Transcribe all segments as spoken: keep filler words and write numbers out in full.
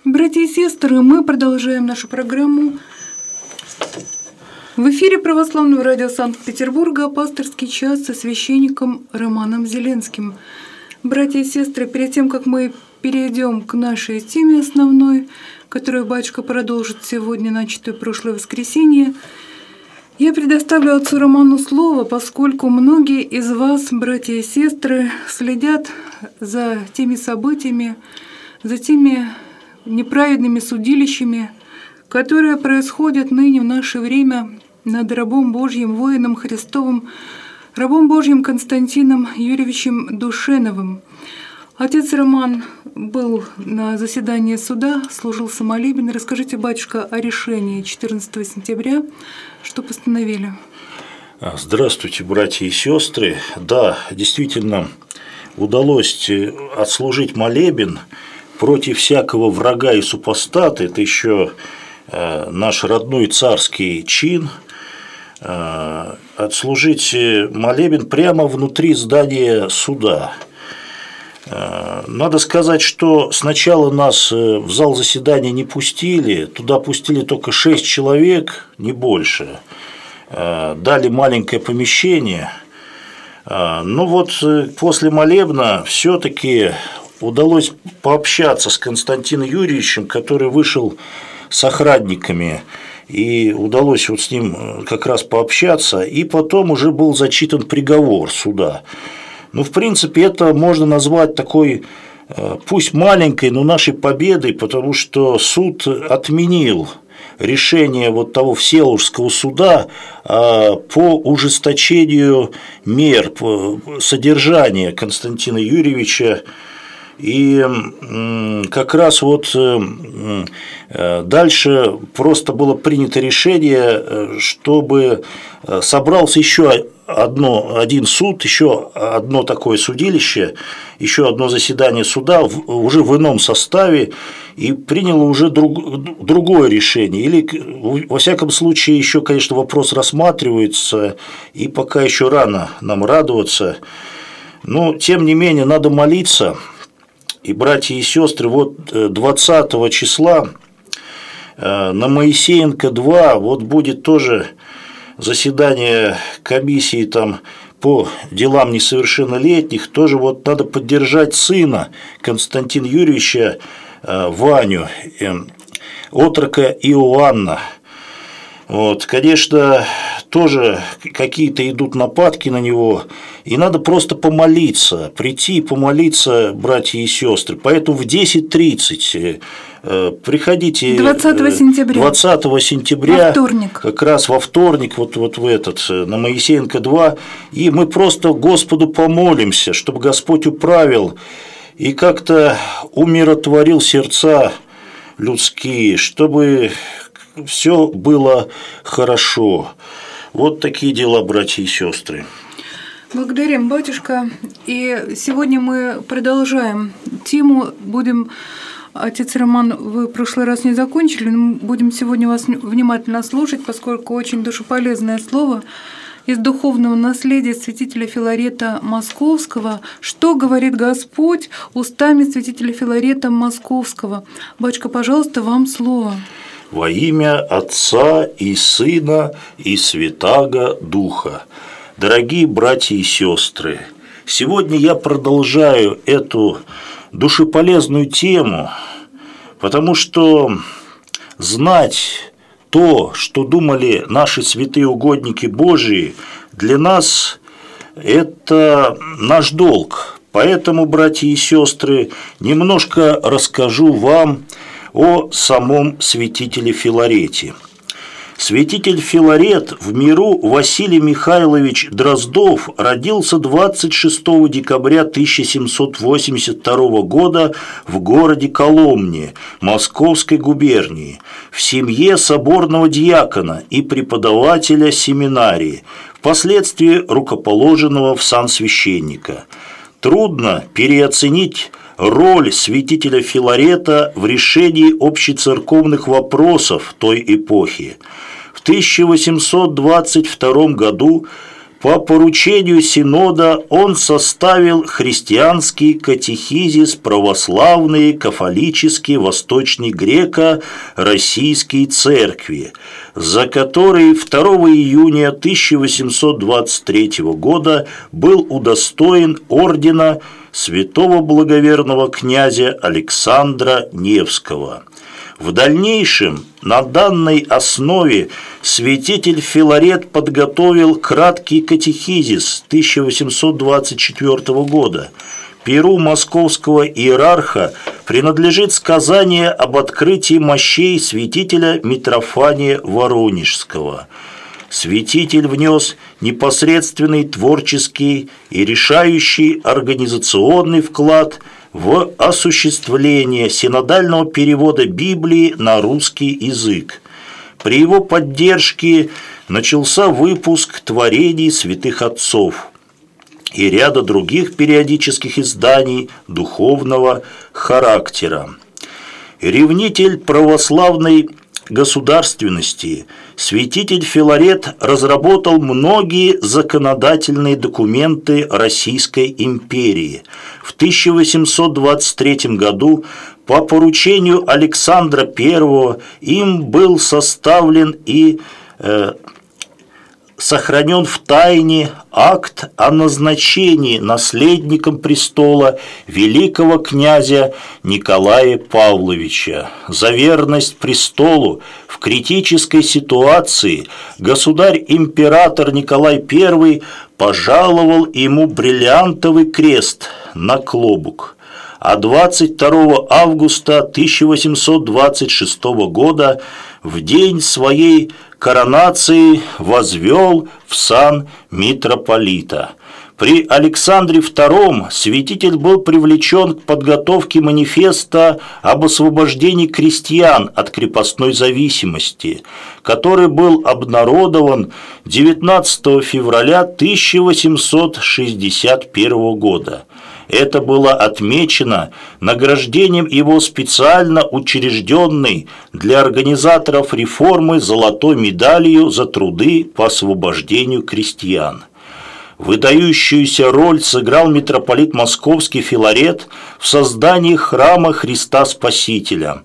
Братья и сестры, мы продолжаем нашу программу. В эфире Православного радио Санкт-Петербурга «Пасторский час» со священником Романом Зеленским. Братья и сестры, перед тем, как мы перейдем к нашей теме основной, которую батюшка продолжит сегодня, начатую прошлое воскресенье, я предоставлю отцу Роману слово, поскольку многие из вас, братья и сестры, следят за теми событиями, за теми неправедными судилищами, которые происходят ныне в наше время над рабом Божьим, воином Христовым, рабом Божьим Константином Юрьевичем Душеновым. Отец Роман был на заседании суда, служил самолебен. Расскажите, батюшка, о решении четырнадцатого сентября, что постановили. Здравствуйте, братья и сестры. Да, действительно, удалось отслужить молебен против всякого врага и супостата. Это еще наш родной царский чин. Отслужить молебен прямо внутри здания суда. Надо сказать, что сначала нас в зал заседания не пустили, туда пустили только шесть человек, не больше. Дали маленькое помещение. Но вот после молебна все-таки удалось пообщаться с Константином Юрьевичем, который вышел с охранниками, и удалось вот с ним как раз пообщаться, и потом уже был зачитан приговор суда. Ну, в принципе, это можно назвать такой, пусть маленькой, но нашей победой, потому что суд отменил решение вот того Всеволожского суда по ужесточению мер содержания Константина Юрьевича. И как раз вот дальше просто было принято решение, чтобы собрался еще одно, один суд, еще одно такое судилище, еще одно заседание суда уже в ином составе, и приняло уже друг, другое решение. Или, во всяком случае, еще, конечно, вопрос рассматривается, и пока еще рано нам радоваться. Но, тем не менее, надо молиться. И, братья и сестры, вот двадцатого числа на Моисеенко два вот будет тоже заседание комиссии там по делам несовершеннолетних. Тоже вот надо поддержать сына Константина Юрьевича, Ваню, отрока Иоанна. Вот, конечно, тоже какие-то идут нападки на него, и надо просто помолиться, прийти и помолиться, братья и сестры. Поэтому в десять тридцать приходите двадцатого сентября, двадцатого сентября во вторник. Как раз во вторник, вот, вот в этот, на Моисеенко два, и мы просто Господу помолимся, чтобы Господь управил и как-то умиротворил сердца людские, чтобы все было хорошо. Вот такие дела, братья и сестры. Благодарим, батюшка. И сегодня мы продолжаем тему. Будем, отец Роман, вы в прошлый раз не закончили, но будем сегодня вас внимательно слушать, поскольку очень душеполезное слово из духовного наследия святителя Филарета Московского. Что говорит Господь устами святителя Филарета Московского? Батюшка, пожалуйста, вам слово. Во имя Отца и Сына и Святаго Духа. Дорогие братья и сестры, сегодня я продолжаю эту душеполезную тему, потому что знать то, что думали наши святые угодники Божии, для нас это наш долг. Поэтому, братья и сестры, немножко расскажу вам о самом святителе Филарете. Святитель Филарет в миру Василий Михайлович Дроздов родился двадцать шестого декабря тысяча семьсот восемьдесят второго года в городе Коломне Московской губернии в семье соборного диакона и преподавателя семинарии, впоследствии рукоположенного в сан священника. Трудно переоценить роль святителя Филарета в решении общецерковных вопросов той эпохи. В тысяча восемьсот двадцать втором году По поручению Синода он составил христианский катехизис православной, кафолической, восточной греко-российской церкви, за который второго июня тысяча восемьсот двадцать третьего года был удостоен ордена святого благоверного князя Александра Невского. В дальнейшем на данной основе святитель Филарет подготовил краткий катехизис тысяча восемьсот двадцать четвёртого года. Перу московского иерарха принадлежит сказание об открытии мощей святителя Митрофания Воронежского. Святитель внес непосредственный творческий и решающий организационный вклад в осуществление синодального перевода Библии на русский язык. При его поддержке начался выпуск творений святых отцов и ряда других периодических изданий духовного характера. Ревнитель православной государственности, святитель Филарет разработал многие законодательные документы Российской империи. В тысяча восемьсот двадцать третьем году по поручению Александра Первого им был составлен и э, сохранен в тайне акт о назначении наследником престола великого князя Николая Павловича. За верность престолу в критической ситуации государь-император Николай Первый пожаловал ему бриллиантовый крест на клобук, а двадцать второго августа тысяча восемьсот двадцать шестого года в день своей коронации возвел в сан митрополита. При Александре Втором святитель был привлечен к подготовке манифеста об освобождении крестьян от крепостной зависимости, который был обнародован девятнадцатого февраля тысяча восемьсот шестьдесят первого года. Это было отмечено награждением его специально учрежденной для организаторов реформы золотой медалью за труды по освобождению крестьян. Выдающуюся роль сыграл митрополит Московский Филарет в создании храма Христа Спасителя.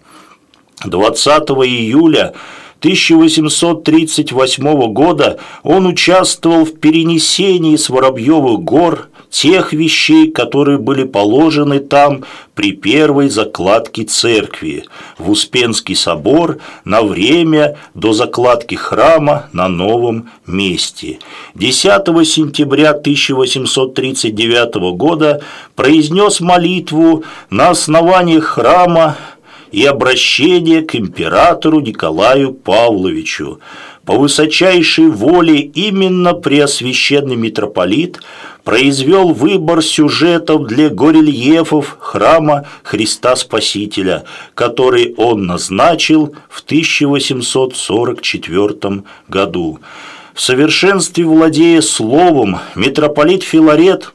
двадцатого июля тысяча восемьсот тридцать восьмого года он участвовал в перенесении с Воробьевых гор тех вещей, которые были положены там при первой закладке церкви в Успенский собор на время до закладки храма на новом месте. десятого сентября тысяча восемьсот тридцать девятого года произнес молитву на основании храма и обращение к императору Николаю Павловичу. По высочайшей воле именно преосвященный митрополит произвел выбор сюжетов для горельефов храма Христа Спасителя, который он назначил в тысяча восемьсот сорок четвёртом году. В совершенстве владея словом, митрополит Филарет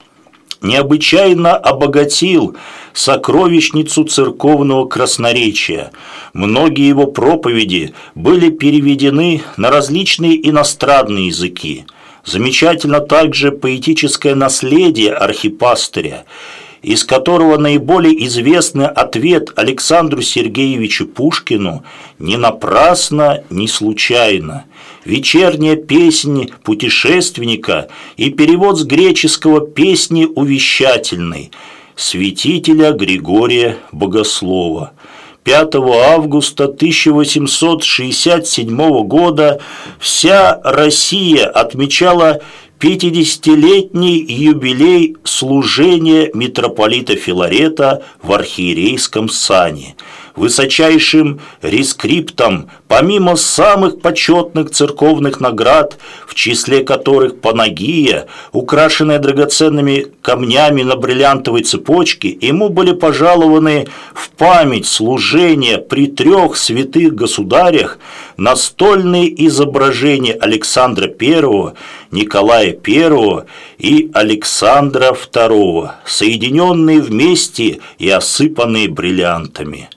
необычайно обогатил сокровищницу церковного красноречия. Многие его проповеди были переведены на различные иностранные языки. Замечательно также поэтическое наследие архипастыря, из которого наиболее известный ответ Александру Сергеевичу Пушкину «Не напрасно, не случайно», вечерняя песнь путешественника и перевод с греческого песни увещательной святителя Григория Богослова. пятого августа тысяча восемьсот шестьдесят седьмого года вся Россия отмечала пятидесятилетний юбилей служения митрополита Филарета в архиерейском сане. Высочайшим рескриптом, помимо самых почетных церковных наград, в числе которых панагия, украшенная драгоценными камнями на бриллиантовой цепочке, ему были пожалованы в память служения при трех святых государях настольные изображения Александра Первого, Николая Первого и Александра Второго, соединенные вместе и осыпанные бриллиантами.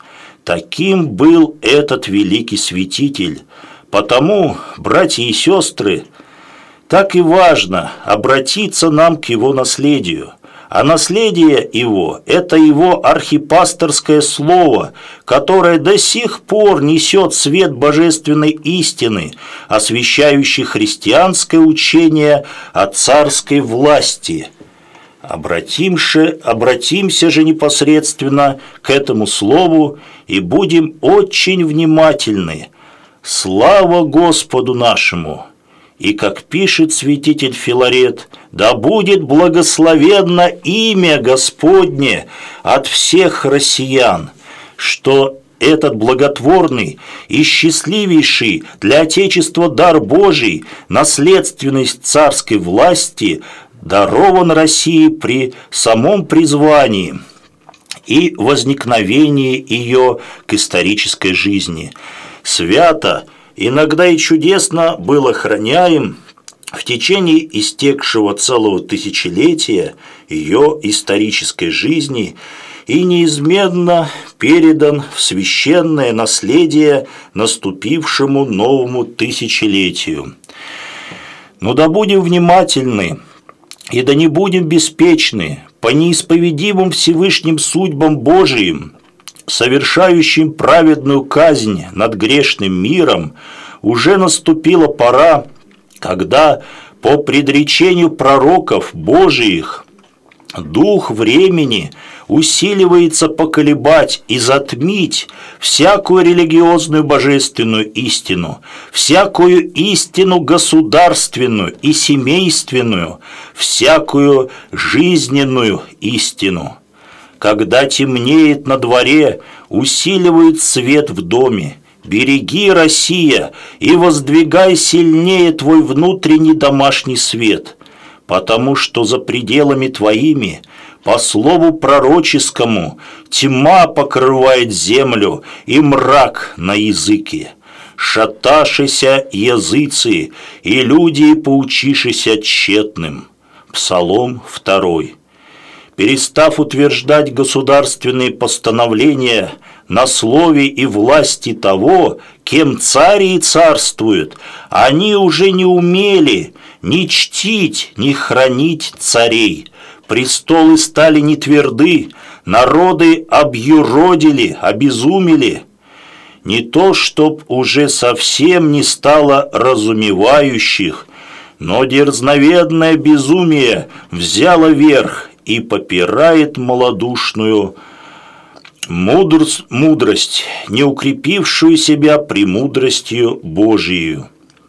Таким был этот великий святитель. Потому, братья и сестры, так и важно обратиться нам к его наследию. А наследие его – это его архипасторское слово, которое до сих пор несет свет божественной истины, освящающий христианское учение о царской власти. Обратимся, обратимся же непосредственно к этому слову и будем очень внимательны. Слава Господу нашему! И, как пишет святитель Филарет, да будет благословенно имя Господне от всех россиян, что этот благотворный и счастливейший для Отечества дар Божий, наследственность царской власти, дарован России при самом призвании и возникновении ее к исторической жизни. Свято, иногда и чудесно был охраняем в течение истекшего целого тысячелетия ее исторической жизни и неизменно передан в священное наследие наступившему новому тысячелетию. Но да будем внимательны, и да не будем беспечны по неисповедимым Всевышним судьбам Божиим, совершающим праведную казнь над грешным миром. Уже наступила пора, когда по предречению пророков Божиих дух времени усиливается поколебать и затмить всякую религиозную божественную истину, всякую истину государственную и семейственную, всякую жизненную истину. Когда темнеет на дворе, усиливает свет в доме. Береги, Россия, и воздвигай сильнее твой внутренний домашний свет, потому что за пределами твоими, по слову пророческому, тьма покрывает землю и мрак на языке. Шаташися языцы, и люди поучишися тщетным. Псалом второй. Перестав утверждать государственные постановления на слове и власти того, кем цари царствуют, они уже не умели ни чтить, ни хранить царей. Престолы стали не тверды, народы объюродили, обезумели. Не то, чтоб уже совсем не стало разумевающих, но дерзновенное безумие взяло верх и попирает малодушную мудрость, мудрость, не укрепившую себя премудростью Божией.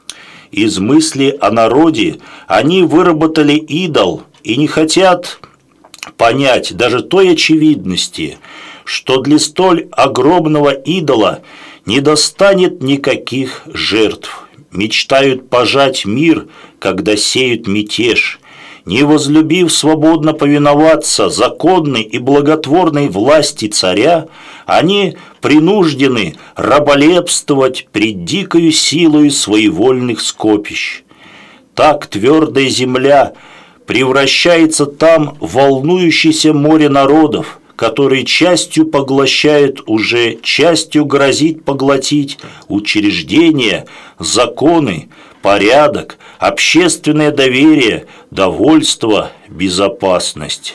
Из мысли о народе они выработали идол и не хотят понять даже той очевидности, что для столь огромного идола не достанет никаких жертв. Мечтают пожать мир, когда сеют мятеж. Не возлюбив свободно повиноваться законной и благотворной власти царя, они принуждены раболепствовать пред дикою силою своевольных скопищ. Так твердая земля превращается там в волнующееся море народов, которые частью поглощают уже, частью грозит поглотить учреждения, законы, порядок, общественное доверие, довольство, безопасность.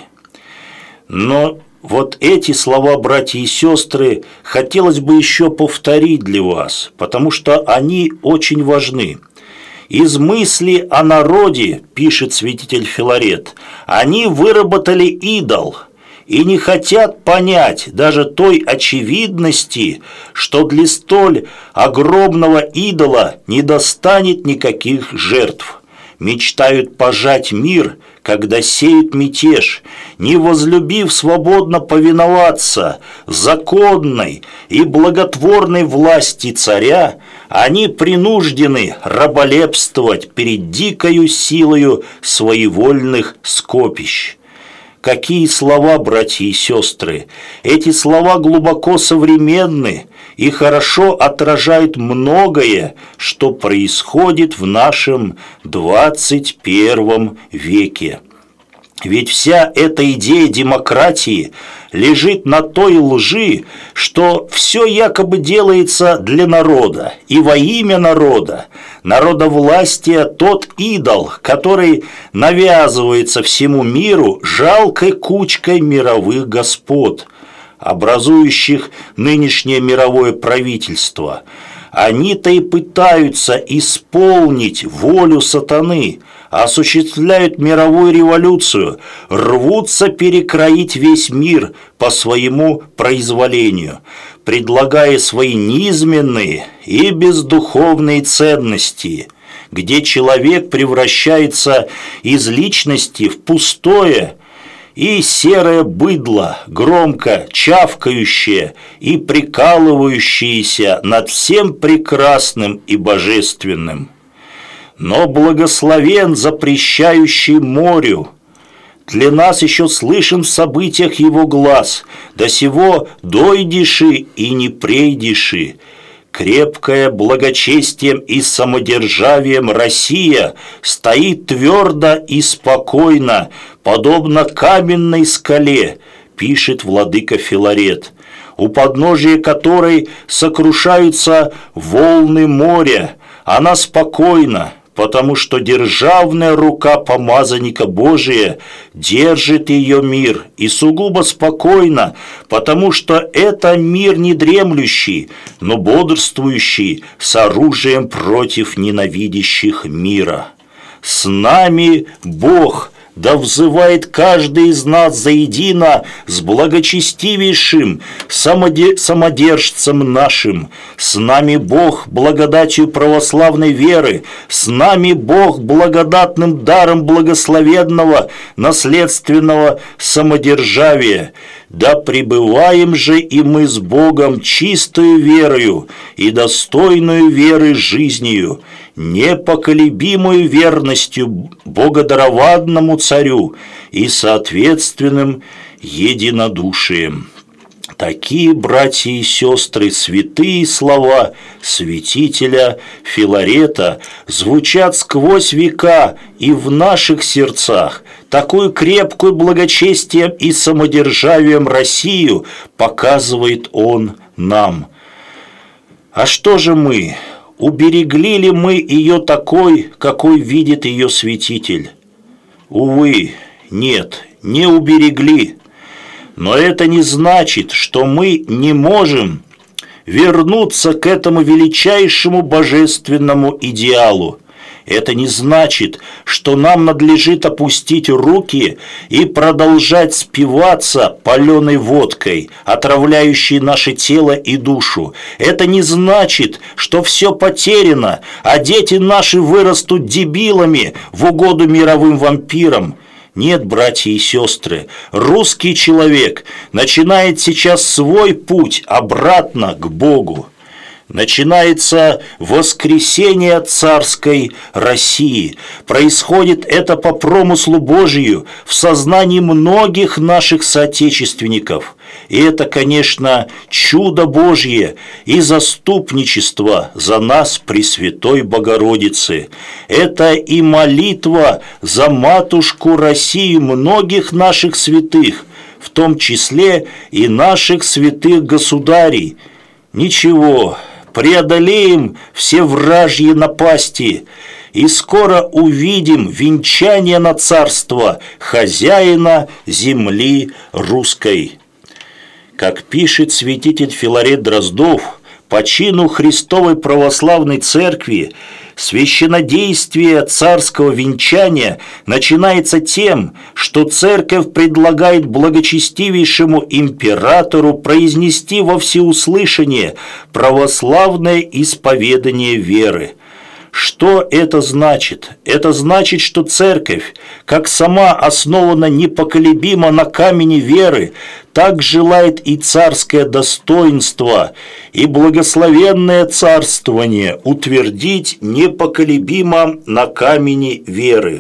Но вот эти слова, братья и сестры, хотелось бы еще повторить для вас, потому что они очень важны. Из мысли о народе, пишет святитель Филарет, они выработали идол и не хотят понять даже той очевидности, что для столь огромного идола не достанет никаких жертв. Мечтают пожать мир, когда сеют мятеж, не возлюбив свободно повиноваться законной и благотворной власти царя, они принуждены раболепствовать перед дикою силою своевольных скопищ. Какие слова, братья и сестры! Эти слова глубоко современны и хорошо отражают многое, что происходит в нашем двадцать первом веке. Ведь вся эта идея демократии лежит на той лжи, что все якобы делается для народа и во имя народа. Народовластие – тот идол, который навязывается всему миру жалкой кучкой мировых господ, образующих нынешнее мировое правительство. Они-то и пытаются исполнить волю сатаны, осуществляют мировую революцию, рвутся перекроить весь мир по своему произволению, предлагая свои низменные и бездуховные ценности, где человек превращается из личности в пустое и серое быдло, громко чавкающее и прикалывающееся над всем прекрасным и божественным. Но благословен запрещающий морю. Для нас еще слышен в событиях его глаз, до сего дойдиши и не прейдиши. Крепкая благочестием и самодержавием Россия стоит твердо и спокойно, подобно каменной скале, пишет владыка Филарет, у подножия которой сокрушаются волны моря. Она спокойна, потому что державная рука помазанника Божия держит ее мир, и сугубо спокойно, потому что это мир не дремлющий, но бодрствующий с оружием против ненавидящих мира. С нами Бог, да взывает каждый из нас заедино с благочестивейшим самодержцем нашим. С нами Бог благодатью православной веры, с нами Бог благодатным даром благословенного наследственного самодержавия. Да пребываем же и мы с Богом чистою верою и достойную веры жизнью, непоколебимую верностью богодарованному царю и соответственным единодушием. Такие, братья и сестры, святые слова святителя Филарета звучат сквозь века и в наших сердцах. Такую крепкую благочестием и самодержавием Россию показывает он нам. А что же мы? Уберегли ли мы ее такой, какой видит ее святитель? Увы, нет, не уберегли. Но это не значит, что мы не можем вернуться к этому величайшему божественному идеалу. Это не значит, что нам надлежит опустить руки и продолжать спиваться паленой водкой, отравляющей наше тело и душу. Это не значит, что все потеряно, а дети наши вырастут дебилами в угоду мировым вампирам. Нет, братья и сестры, русский человек начинает сейчас свой путь обратно к Богу. Начинается воскресение царской России. Происходит это по промыслу Божию в сознании многих наших соотечественников. И это, конечно, чудо Божье и заступничество за нас Пресвятой Богородицы. Это и молитва за матушку Россию многих наших святых, в том числе и наших святых государей. Ничего, преодолеем все вражьи напасти и скоро увидим венчание на царство хозяина земли русской. Как пишет святитель Филарет Дроздов, по чину Христовой Православной Церкви священнодействие царского венчания начинается тем, что церковь предлагает благочестивейшему императору произнести во всеуслышание православное исповедание веры. Что это значит? Это значит, что церковь, как сама основана непоколебимо на камне веры, так желает и царское достоинство, и благословенное царствование утвердить непоколебимо на камне веры.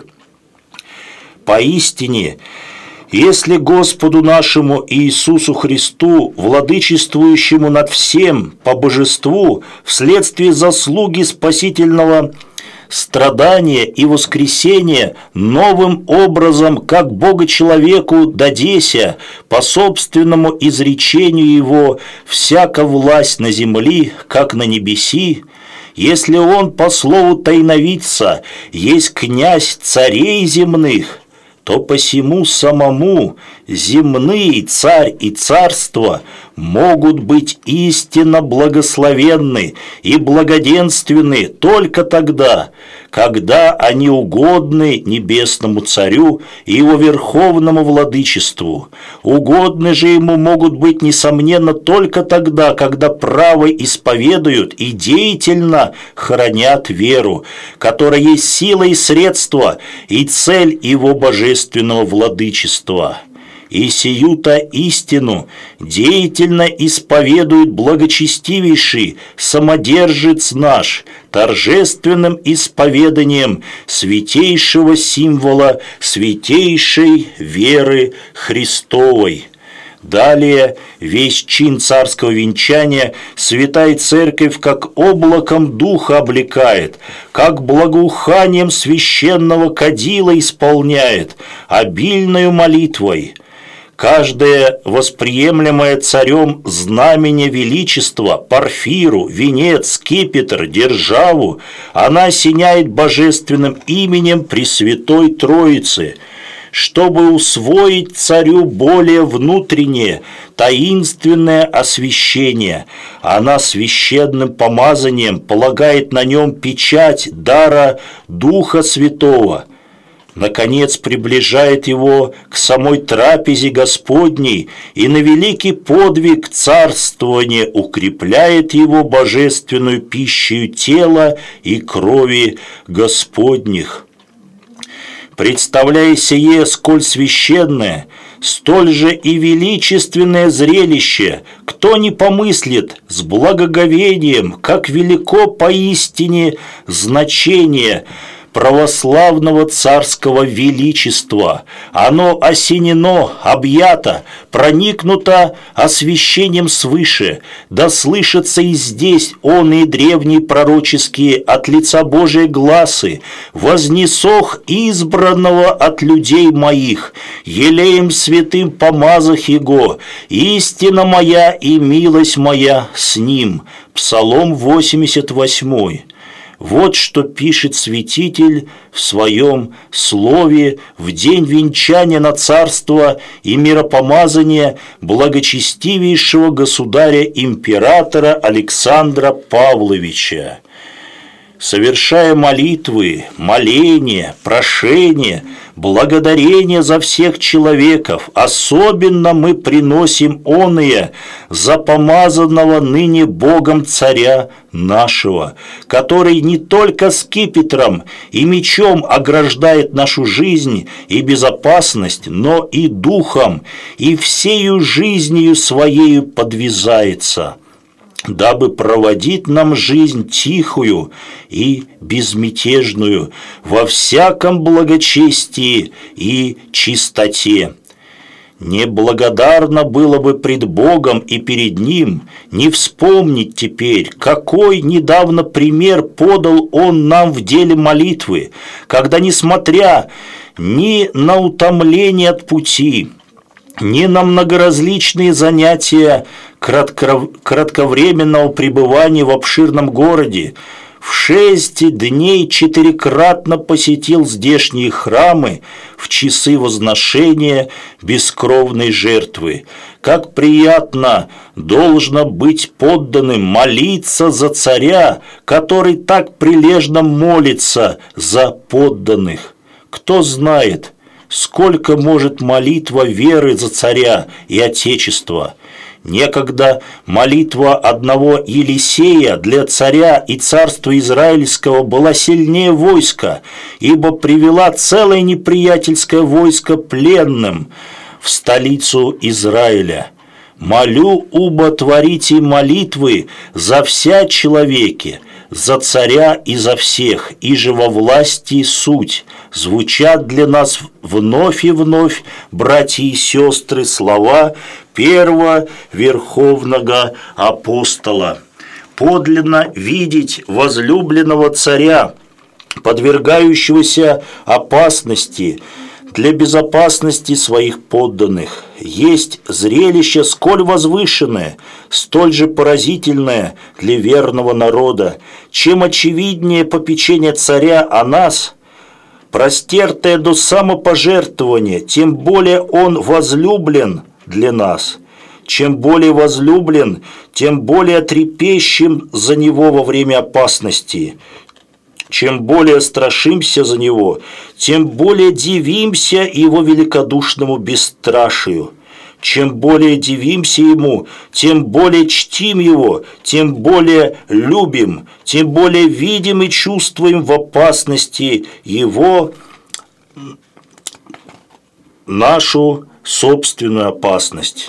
Поистине, если Господу нашему Иисусу Христу, владычествующему над всем по божеству, вследствие заслуги спасительного страдание и воскресение новым образом, как Бога человеку дадеся, по собственному изречению Его, всяка власть на земли, как на небеси, если Он по слову тайновидца есть князь царей земных, то посему самому земные царь и царство могут быть истинно благословенны и благоденственны только тогда, когда они угодны небесному царю и его верховному владычеству. Угодны же ему могут быть, несомненно, только тогда, когда право исповедуют и деятельно хранят веру, которая есть сила и средство и цель его божественного владычества. И сию-то истину деятельно исповедует благочестивейший самодержец наш торжественным исповеданием святейшего символа святейшей веры Христовой. Далее весь чин царского венчания Святая Церковь как облаком духа облекает, как благоуханием священного кадила исполняет, обильною молитвой. Каждое восприемлемое царем знамение величества, парфиру, венец, скипетр, державу, она осеняет божественным именем Пресвятой Троицы, чтобы усвоить царю более внутреннее, таинственное освящение. Она священным помазанием полагает на нем печать дара Духа Святого. Наконец, приближает его к самой трапезе Господней и на великий подвиг царствования укрепляет его божественную пищей тела и крови Господних. Представляя сие сколь священное, столь же и величественное зрелище, кто не помыслит с благоговением, как велико поистине значение православного царского величества. Оно осенено, объято, проникнуто освящением свыше, да слышатся и здесь оные древние пророческие от лица Божия гласы: «Вознесох избранного от людей моих, елеем святым помазах его, истина моя и милость моя с ним». Псалом восемьдесят восемь. Вот что пишет святитель в своем слове в день венчания на царство и миропомазания благочестивейшего государя-императора Александра Павловича. Совершая молитвы, моления, прошения, благодарения за всех человеков, особенно мы приносим оные за помазанного ныне Богом царя нашего, который не только скипетром и мечом ограждает нашу жизнь и безопасность, но и духом, и всею жизнью своею подвязается, дабы проводить нам жизнь тихую и безмятежную во всяком благочестии и чистоте. Неблагодарно было бы пред Богом и перед Ним не вспомнить теперь, какой недавно пример подал Он нам в деле молитвы, когда, несмотря ни на утомление от пути, ни на многоразличные занятия кратковременного пребывания в обширном городе, в шесть дней четырекратно посетил здешние храмы в часы возношения бескровной жертвы. Как приятно должно быть подданным молиться за царя, который так прилежно молится за подданных. Кто знает, сколько может молитва веры за царя и отечество. Некогда молитва одного Елисея для царя и царства Израильского была сильнее войска, ибо привела целое неприятельское войско пленным в столицу Израиля. «Молю, убо творите молитвы за вся человеки, за царя и за всех, и же во власти суть». Звучат для нас вновь и вновь, братья и сестры, слова первого верховного апостола. Подлинно видеть возлюбленного царя подвергающегося опасности для безопасности своих подданных, есть зрелище сколь возвышенное, столь же поразительное для верного народа, чем очевиднее попечение царя о нас, простертое до самопожертвования, тем более он возлюблен для нас. Чем более возлюблен, тем более трепещем за него во время опасности. Чем более страшимся за него, тем более дивимся его великодушному бесстрашию. Чем более дивимся ему, тем более чтим его, тем более любим, тем более видим и чувствуем в опасности его нашу собственную опасность.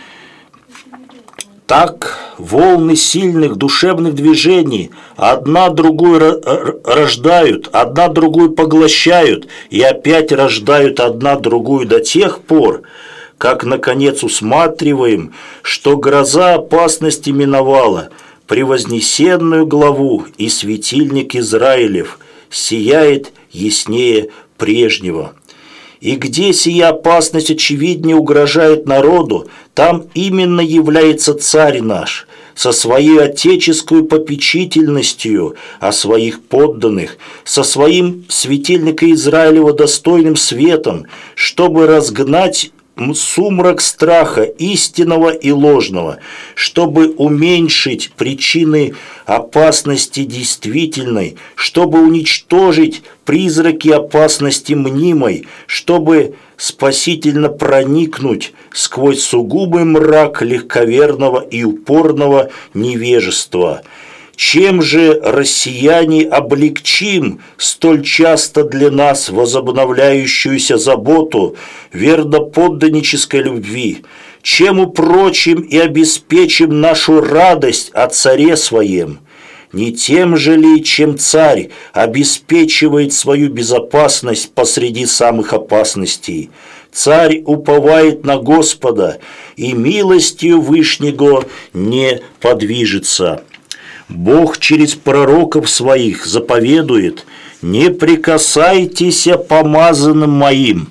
Так волны сильных душевных движений одна другую рождают, одна другую поглощают и опять рождают одна другую до тех пор, как наконец усматриваем, что гроза опасности миновала, превознесенную главу, и светильник Израилев сияет яснее прежнего. И где сия опасность очевиднее угрожает народу, там именно является царь наш, со своей отеческой попечительностью о своих подданных, со своим светильника Израилева достойным светом, чтобы разгнать сумрак страха истинного и ложного, чтобы уменьшить причины опасности действительной, чтобы уничтожить призраки опасности мнимой, чтобы спасительно проникнуть сквозь сугубый мрак легковерного и упорного невежества. Чем же, россияне, облегчим столь часто для нас возобновляющуюся заботу верноподданнической любви? Чем упрочим и обеспечим нашу радость о царе своем? Не тем же ли, чем царь обеспечивает свою безопасность посреди самых опасностей? Царь уповает на Господа, и милостью Вышнего не подвижется. Бог через пророков своих заповедует: «Не прикасайтесь помазанным моим,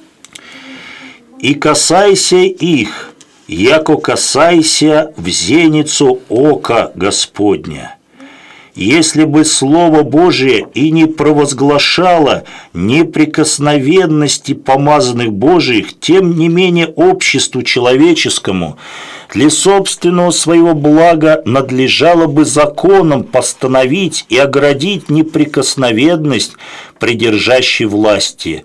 и касайся их, яко касайся в зеницу ока Господня». Если бы Слово Божие и не провозглашало неприкосновенности помазанных Божиих, тем не менее обществу человеческому для собственного своего блага надлежало бы законом постановить и оградить неприкосновенность придержащей власти.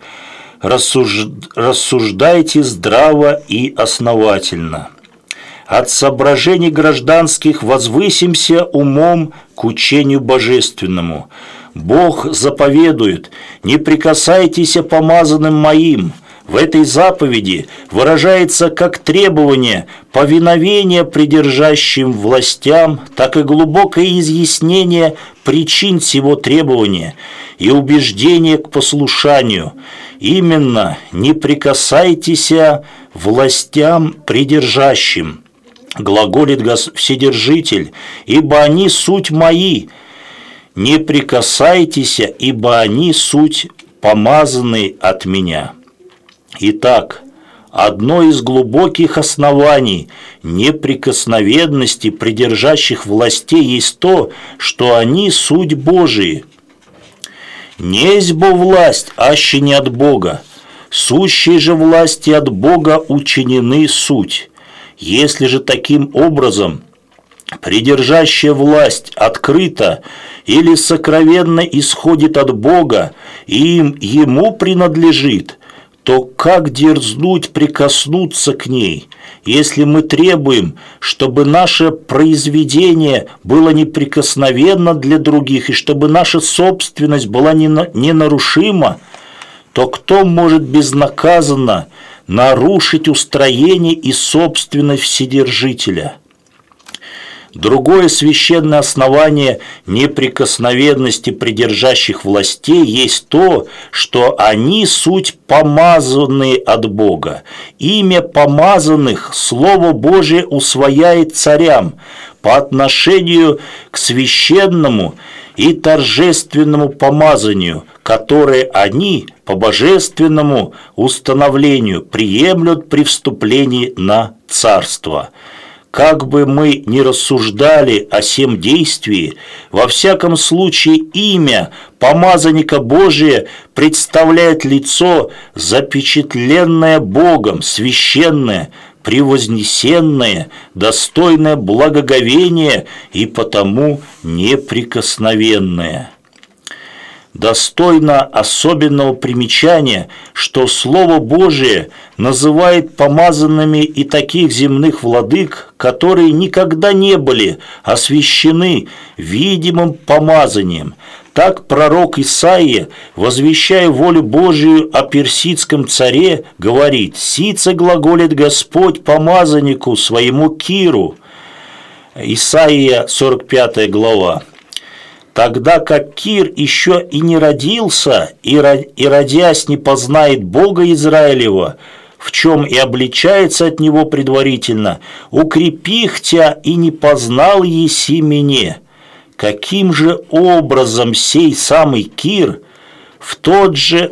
Рассуждайте здраво и основательно. От соображений гражданских возвысимся умом к учению божественному. Бог заповедует: «Не прикасайтесь помазанным моим». В этой заповеди выражается как требование повиновения придержащим властям, так и глубокое изъяснение причин сего требования и убеждение к послушанию. Именно «не прикасайтесь властям придержащим», глаголит Вседержитель, «ибо они суть мои». «Не прикасайтесь, ибо они суть помазанные от меня». Итак, одно из глубоких оснований неприкосновенности придержащих властей есть то, что они суть Божии. «Несть бо власть, аще не от Бога, сущие же власти от Бога учинены суть». Если же таким образом придержащая власть открыто или сокровенно исходит от Бога и им ему принадлежит, то как дерзнуть прикоснуться к ней, если мы требуем, чтобы наше произведение было неприкосновенно для других и чтобы наша собственность была ненарушима, то кто может безнаказанно нарушить устроение и собственность Вседержителя? Другое священное основание неприкосновенности придержащих властей есть то, что они суть помазанные от Бога. Имя помазанных Слово Божие усвояет царям, по отношению к священному и торжественному помазанию, которое они по божественному установлению приемлют при вступлении на царство. Как бы мы ни рассуждали о сем действии, во всяком случае имя помазанника Божия представляет лицо, запечатленное Богом, священное, превознесенное, достойное благоговения и потому неприкосновенное. Достойно особенного примечания, что Слово Божие называет помазанными и таких земных владык, которые никогда не были освящены видимым помазанием. Так пророк Исаия, возвещая волю Божию о персидском царе, говорит: «Сице глаголит Господь помазаннику своему Киру». Исаия сорок пятая глава. Тогда как Кир еще и не родился, и родясь не познает Бога Израилева, в чем и обличается от него предварительно, укрепих тя и не познал еси меня. Каким же образом сей самый Кир в тот же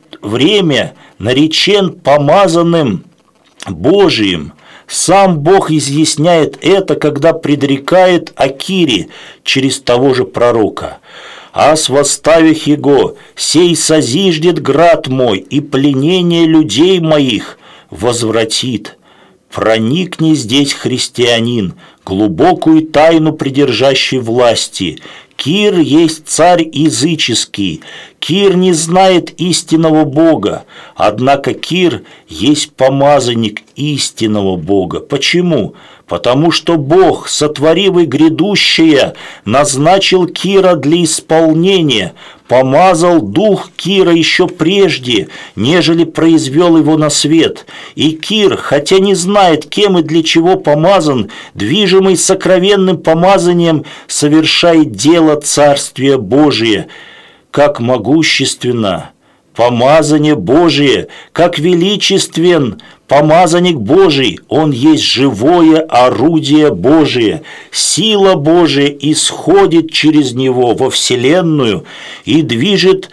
время наречен помазанным Божиим? Сам Бог изъясняет это, когда предрекает о Кире через того же пророка. «Аз восставих его, сей созиждет град мой, и пленение людей моих возвратит». Проникни здесь, христианин, глубокую тайну придержащей власти. Кир есть царь языческий, Кир не знает истинного Бога, однако Кир есть помазанник истинного Бога. Почему? Потому что Бог, сотворивый грядущее, назначил Кира для исполнения, помазал дух Кира еще прежде, нежели произвел его на свет. И Кир, хотя не знает, кем и для чего помазан, движимый сокровенным помазанием, совершает дело Царствия Божия. Как могущественно помазание Божие, как величествен помазанник Божий, он есть живое орудие Божие. Сила Божия исходит через него во вселенную и движет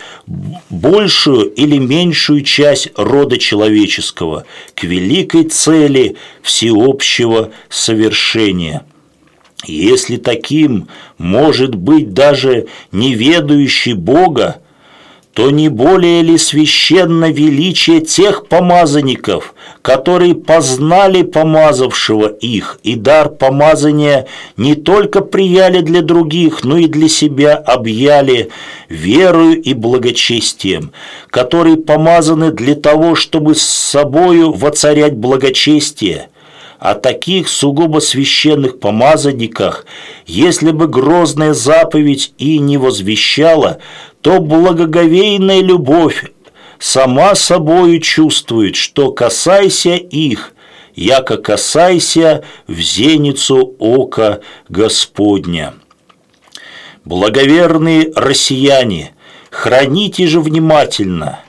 большую или меньшую часть рода человеческого к великой цели всеобщего совершения. Если таким может быть даже неведающий Бога, то не более ли священно величие тех помазанников, которые познали помазавшего их, и дар помазания не только прияли для других, но и для себя объяли верою и благочестием, которые помазаны для того, чтобы с собою воцарять благочестие. О таких сугубо священных помазанниках, если бы грозная заповедь и не возвещала, то благоговейная любовь сама собою чувствует, что касайся их, яко касайся в зеницу ока Господня. Благоверные россияне, храните же внимательно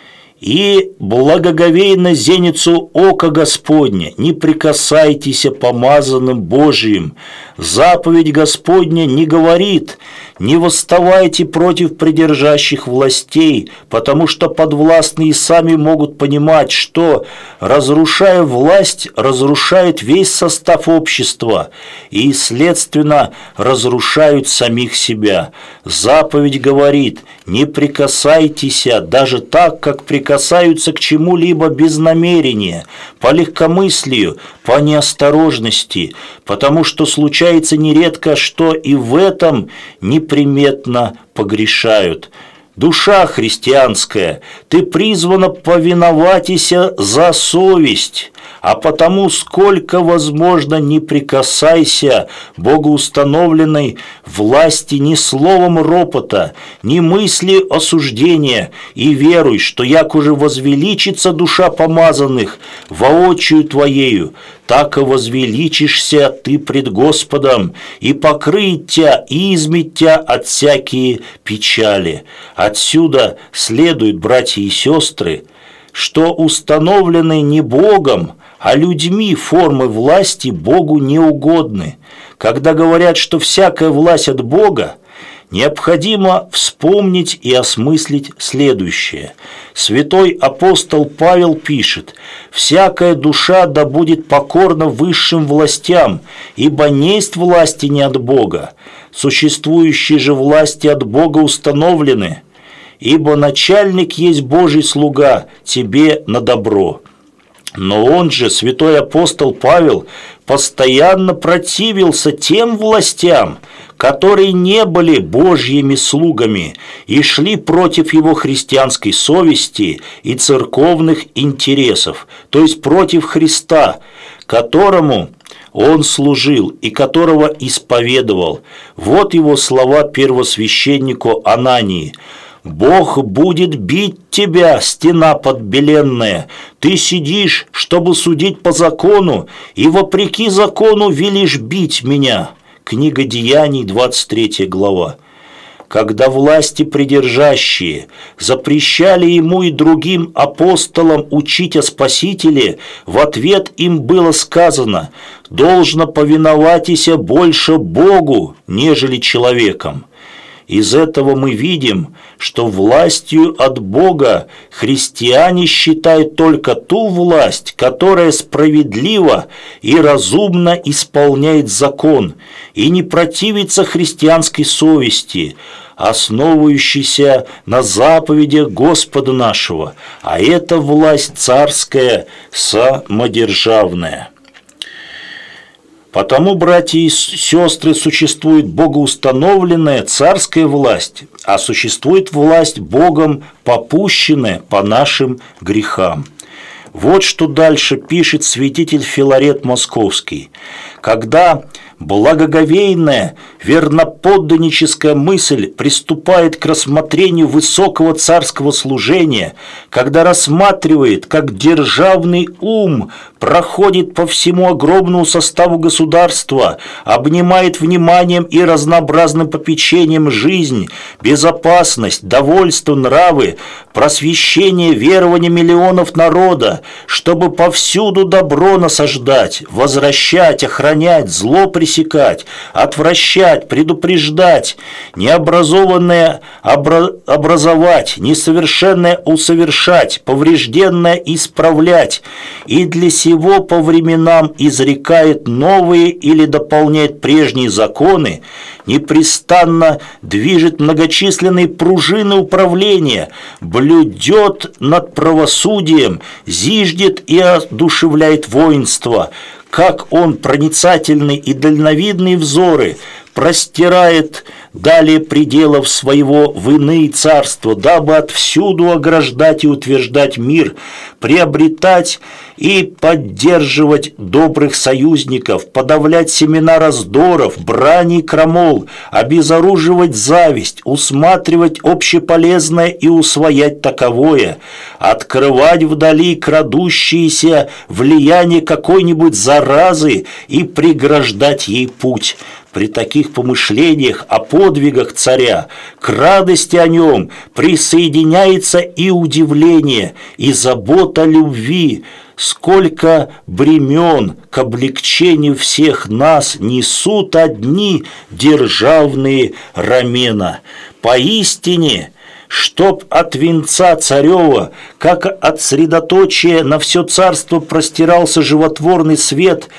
и благоговейно зеницу ока Господня, не прикасайтесь помазанным Божиим. Заповедь Господня не говорит: не восставайте против придержащих властей, потому что подвластные сами могут понимать, что, разрушая власть, разрушает весь состав общества и, следственно, разрушают самих себя. Заповедь говорит: не прикасайтесь даже так, как прикасаются к чему-либо без намерения, по легкомыслию, по неосторожности, потому что случается нередко, что и в этом неприметно погрешают. Душа христианская, ты призвана повиноватися за совесть, а потому сколько возможно не прикасайся богоустановленной власти ни словом ропота, ни мысли осуждения, и веруй, что як уже возвеличится душа помазанных воочию твоею, так и возвеличишься ты пред Господом, и покрыть тебя, и измить тебя от всякие печали. Отсюда следует, братья и сестры, что установленные не Богом, а людьми формы власти Богу не угодны. когда говорят, что всякая власть от Бога, необходимо вспомнить и осмыслить следующее. Святой апостол Павел пишет: «Всякая душа да будет покорна высшим властям, ибо несть власти не от Бога. Существующие же власти от Бога установлены, ибо начальник есть Божий слуга тебе на добро». Но он же, святой апостол Павел, постоянно противился тем властям, которые не были Божьими слугами и шли против его христианской совести и церковных интересов, то есть против Христа, которому он служил и которого исповедовал. Вот его слова первосвященнику Анании: «Бог будет бить тебя, стена подбеленная. Ты сидишь, чтобы судить по закону, и вопреки закону велишь бить меня». Книга Деяний, двадцать третья глава. Когда власти придержащие запрещали ему и другим апостолам учить о Спасителе, в ответ им было сказано: «Должно повиноватися больше Богу, нежели человеком». Из этого мы видим, что властью от Бога христиане считают только ту власть, которая справедливо и разумно исполняет закон и не противится христианской совести, основывающейся на заповедях Господа нашего, а это власть царская, самодержавная. Потому, братья и сестры, существует богоустановленная царская власть, а существует власть Богом попущенная по нашим грехам. Вот что дальше пишет святитель Филарет Московский. Когда благоговейная, верноподданническая мысль приступает к рассмотрению высокого царского служения, когда рассматривает, как державный ум проходит по всему огромному составу государства, обнимает вниманием и разнообразным попечением жизнь, безопасность, довольство, нравы, просвещение верования миллионов народа, чтобы повсюду добро насаждать, возвращать, охранять, зло пресекать, отвращать, предупреждать, необразованное обра- образовать, несовершенное усовершать, поврежденное исправлять, и для сего по временам изрекает новые или дополняет прежние законы, непрестанно движет многочисленные пружины управления, блюдет над правосудием, зиждет и одушевляет воинство, как он проницательный и дальновидные взоры простирает далее пределов своего в иные царства, дабы отвсюду ограждать и утверждать мир, приобретать и поддерживать добрых союзников, подавлять семена раздоров, брани и крамол, обезоруживать зависть, усматривать общеполезное и усвоять таковое, открывать вдали крадущиеся влияние какой-нибудь заразы и преграждать ей путь. При таких помышлениях о подвигах царя к радости о нем присоединяется и удивление, и забота любви, сколько бремен к облегчению всех нас несут одни державные рамена. Поистине, чтоб от венца царева, как от средоточия на все царство простирался животворный свет,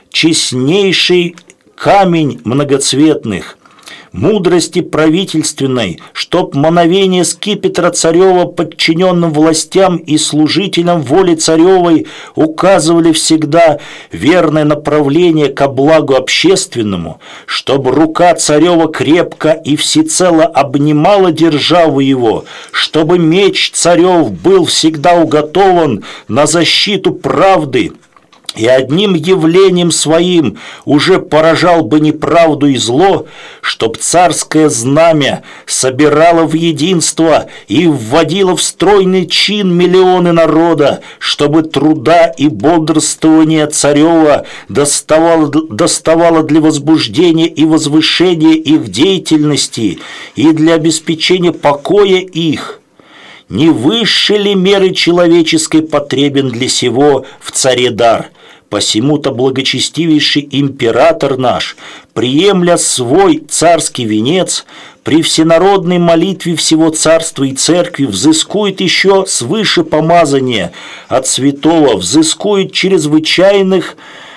честнейший камень многоцветных, мудрости правительственной, чтоб мановение скипетра царева подчиненным властям и служителям воли царевой указывали всегда верное направление ко благу общественному, чтобы рука царева крепко и всецело обнимала державу его, чтобы меч царев был всегда уготован на защиту правды, и одним явлением своим уже поражал бы неправду и зло, чтоб царское знамя собирало в единство и вводило в стройный чин миллионы народа, чтобы труда и бодрствования царева доставало, доставало для возбуждения и возвышения их деятельности и для обеспечения покоя их. Не высшей ли меры человеческой потребен для сего в царе дар? Посему-то благочестивейший император наш, приемля свой царский венец, при всенародной молитве всего царства и церкви взыскует еще свыше помазания от святого, взыскует чрезвычайных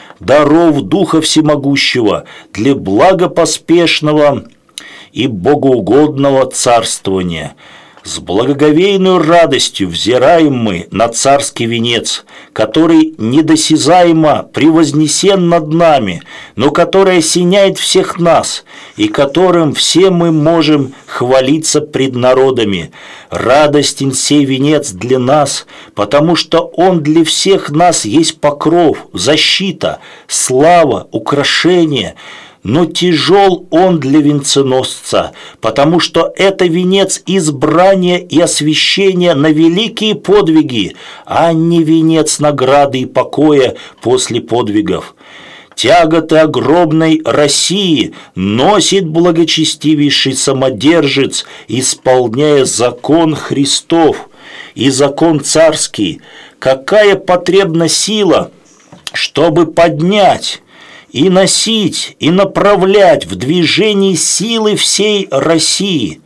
даров Духа Всемогущего для благопоспешного и богоугодного царствования. С благоговейной радостью взираем мы на царский венец, который недосязаемо превознесен над нами, но который осеняет всех нас, и которым все мы можем хвалиться пред народами. Радостен сей венец для нас, потому что он для всех нас есть покров, защита, слава, украшение. Но тяжел он для венценосца, потому что это венец избрания и освящения на великие подвиги, а не венец награды и покоя после подвигов. Тяготы огромной России носит благочестивейший самодержец, исполняя закон Христов и закон царский. Какая потребна сила, чтобы поднять и носить, и направлять в движении силы всей России.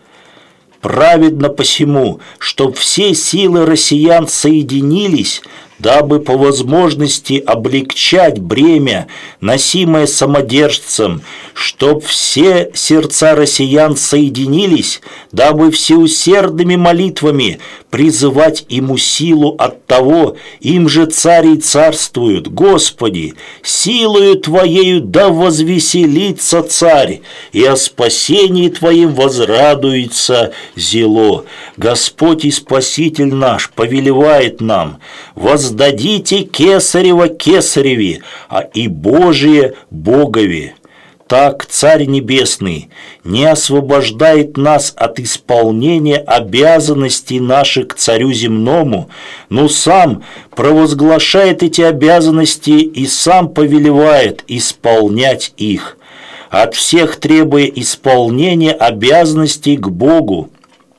Праведно посему, чтоб все силы россиян соединились, дабы по возможности облегчать бремя, носимое самодержцем, чтоб все сердца россиян соединились, дабы всеусердными молитвами призывать ему силу от того, им же цари царствуют. Господи, силою Твоею да возвеселится царь, и о спасении Твоим возрадуется зело. Господь и Спаситель наш повелевает нам: воздадите кесарево кесареви, а и Божие Богови. Так Царь Небесный не освобождает нас от исполнения обязанностей наших к Царю Земному, но сам провозглашает эти обязанности и сам повелевает исполнять их, от всех требуя исполнения обязанностей к Богу.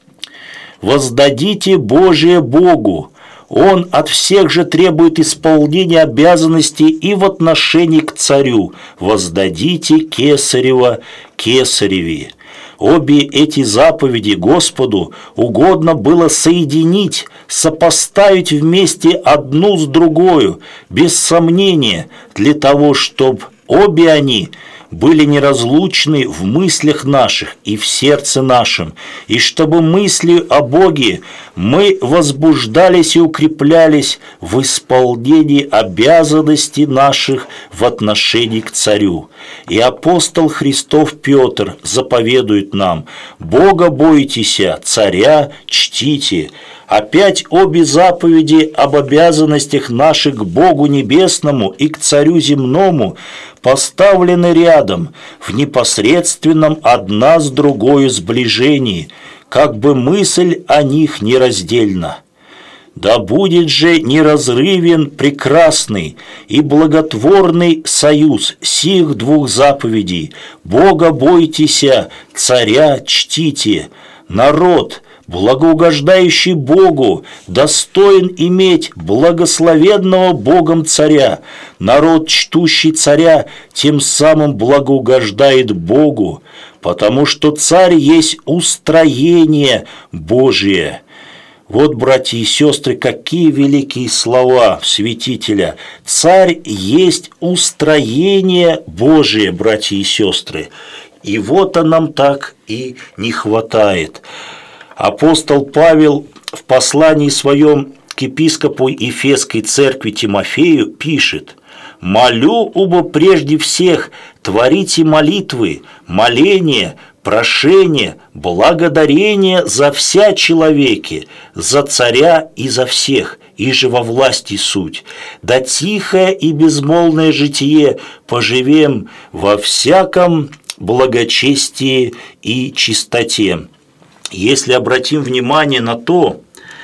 Воздадите Божие Богу. Он от всех же требует исполнения обязанностей и в отношении к царю. Воздадите кесарево кесареви. Обе эти заповеди Господу угодно было соединить, сопоставить вместе одну с другою, без сомнения, для того, чтобы обе они были неразлучны в мыслях наших и в сердце нашем, и чтобы мыслью о Боге мы возбуждались и укреплялись в исполнении обязанностей наших в отношении к Царю. И апостол Христов Петр заповедует нам: «Бога бойтеся, Царя чтите». Опять обе заповеди об обязанностях наших к Богу Небесному и к Царю Земному поставлены рядом в непосредственном одна с другой сближении, как бы мысль о них нераздельна. Да будет же неразрывен прекрасный и благотворный союз сих двух заповедей: Бога бойтеся, Царя чтите. Народ, благоугождающий Богу, достоин иметь благословенного Богом царя. Народ, чтущий царя, тем самым благоугождает Богу, потому что царь есть устроение Божие». Вот, братья и сестры, какие великие слова святителя. Царь есть устроение Божие, братья и сестры. И вот нам так и не хватает. Апостол Павел в послании своем к епископу Ефесской церкви Тимофею пишет: «Молю оба прежде всех творите молитвы, моления, прошения, благодарения за вся человеки, за царя и за всех, и же во власти суть. Да тихое и безмолвное житие поживем во всяком благочестии и чистоте». Если обратим внимание на то,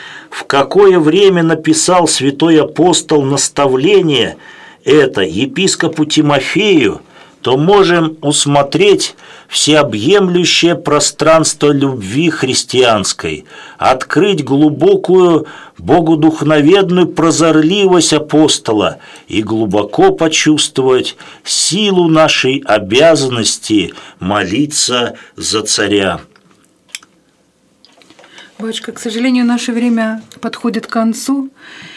в какое время написал святой апостол наставление это епископу Тимофею, то можем усмотреть всеобъемлющее пространство любви христианской, открыть глубокую богодухновенную прозорливость апостола и глубоко почувствовать силу нашей обязанности молиться за царя. Батюшка, к сожалению, наше время подходит к концу.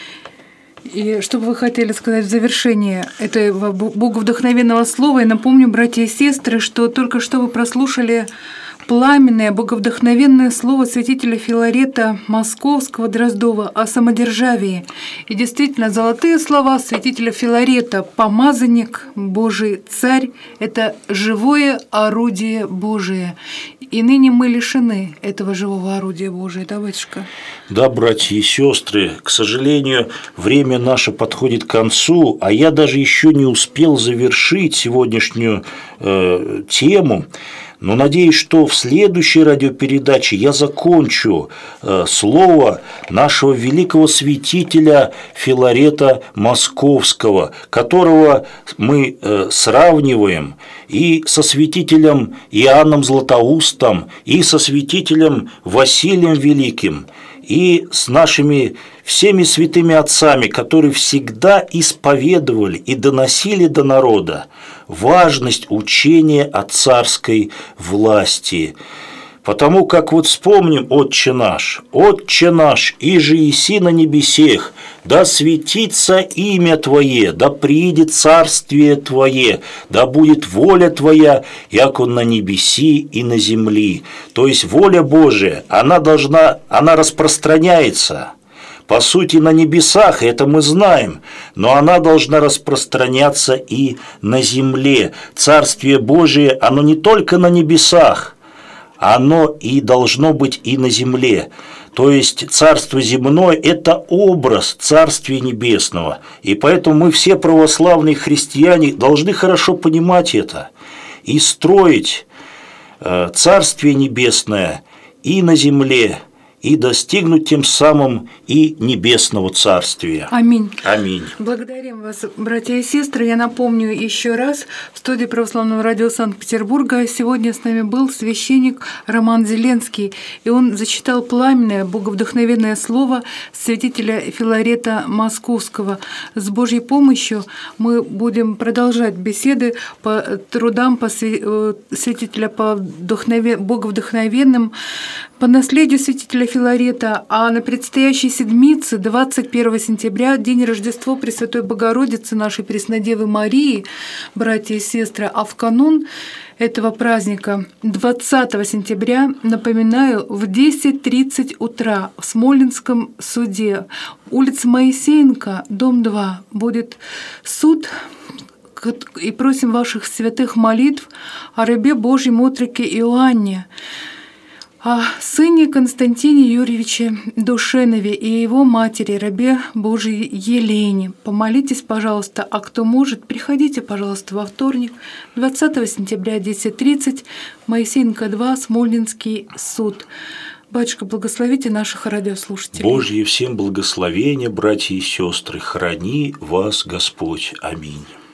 И что бы вы хотели сказать в завершении этого боговдохновенного слова? И напомню, братья и сестры, что только что вы прослушали пламенное боговдохновенное слово святителя Филарета Московского Дроздова о самодержавии. И действительно, золотые слова святителя Филарета «Помазанник Божий, Царь» — это живое орудие Божие. И ныне мы лишены этого живого орудия Божия, да, батюшка? Да, братья и сестры, к сожалению, время наше подходит к концу, а я даже еще не успел завершить сегодняшнюю э, тему. Но надеюсь, что в следующей радиопередаче я закончу э, слово нашего великого святителя Филарета Московского, которого мы э, сравниваем и со святителем Иоанном Златоустом, и со святителем Василием Великим, и с нашими всеми святыми отцами, которые всегда исповедовали и доносили до народа важность учения о царской власти. Потому как вот вспомним «Отче наш», «Отче наш, иже еси на небесех, да светится имя Твое, да приидет царствие Твое, да будет воля Твоя, яко на небеси и на земли». То есть воля Божия, она должна, она распространяется. По сути, на небесах, это мы знаем, но она должна распространяться и на земле. Царствие Божие, оно не только на небесах, оно и должно быть и на земле. То есть Царство земное – это образ Царствия Небесного. И поэтому мы все православные христиане должны хорошо понимать это и строить Царствие Небесное и на земле, и достигнуть тем самым и небесного царствия. Аминь. Аминь. Благодарим вас, братья и сестры. Я напомню еще раз, в студии Православного радио Санкт-Петербурга сегодня с нами был священник Роман Зеленский, и он зачитал пламенное, боговдохновенное слово святителя Филарета Московского. С Божьей помощью мы будем продолжать беседы по трудам по святителя по боговдохновенным, по наследию святителя Филарета, а на предстоящей седмице, двадцать первого сентября, день Рождества Пресвятой Богородицы нашей Преснодевы Марии, братья и сестры, а в канун этого праздника, двадцатого сентября, напоминаю, в десять тридцать утра в Смоленском суде, улица Моисеенко, дом два, будет суд, и просим ваших святых молитв о рабе Божьем отроке Иоанне, о сыне Константине Юрьевиче Душенове и его матери, рабе Божией Елене. Помолитесь, пожалуйста, а кто может, приходите, пожалуйста, во вторник, двадцатого сентября, десять тридцать, Моисеенко два, Смольнинский суд. Батюшка, благословите наших радиослушателей. Божье всем благословения, братья и сестры, храни вас Господь. Аминь.